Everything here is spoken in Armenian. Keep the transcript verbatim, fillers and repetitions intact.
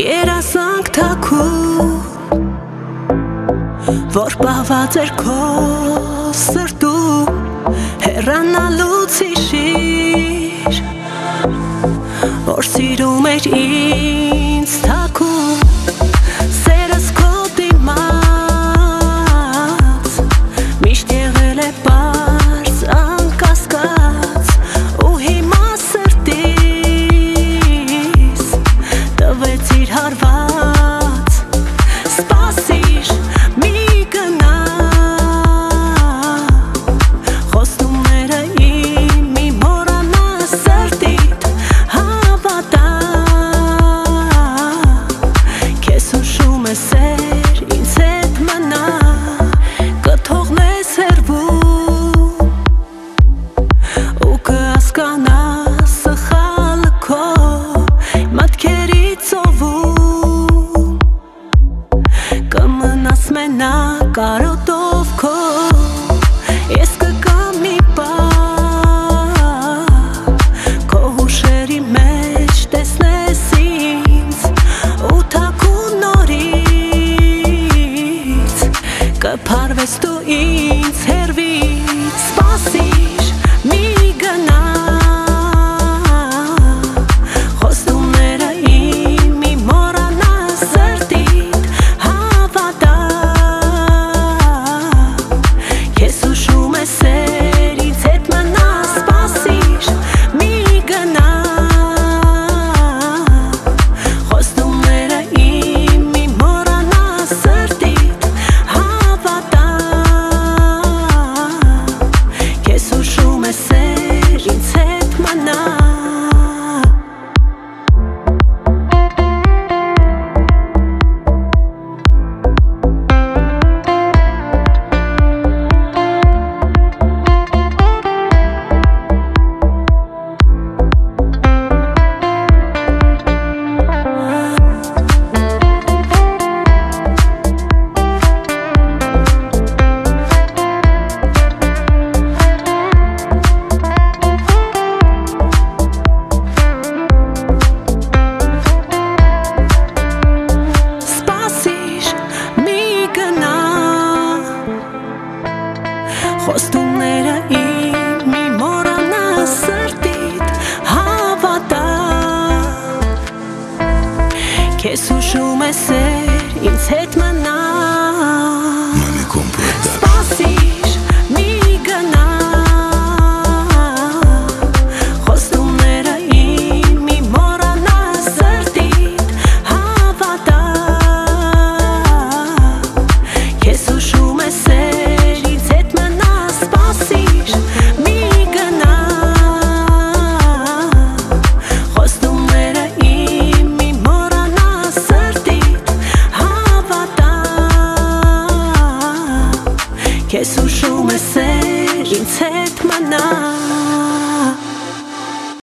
երազանք թաքուն, որ պահված էր քո սրտում, հեռանալուց հիշիր, որ սիրում էր ինձ թաքուն, սերս քո դիմաց միշտ եղել է պարզ անկասկած, ու հիմա սրտիս տվեցիր հարված, սպասիր մի գնա, խոստումները իմ մի մոռանա, սրտիդ հավատա, քեզ հուշում է սեր, ինձ հետ մնա, կթողնես հեռվում ու կհասկանաս սխալը քո մտքերի ծովում, կմնաս մենակ կարոտով քո, ես կգամ մի պահ, քո հուշերի մեջ տեսնես ինձ, ու թաքուն նորից կփարվես դու ինձ հեռվից, սպասիր մի գնա, խոստումները իմ մի մոռանա, սրտիդ հավատա, քեզ հուշում է սեր, ինձ հետ մնա, սպասիր մի գնա, խոստումները իմ մի մոռանա, սրտիդ հավատա, քեզ հուշում է սեր, ինձ հետ մնա. Խոստումները իմ մի մոռանա, սրտիդ հավատա, քեզ հուշում է սեր, ինձ հետ մնա, սպասիր մի գնա, խոստումները իմ մի մոռանա, սրտիդ հավատա, քեզ հուշում է սեր, ինձ հետ մնա, սպասիր մի գնա, խոստումները իմ մի մոռանա, սրտիդ հավատա, քեզ հուշում է սեր, ինձ հետ մնա.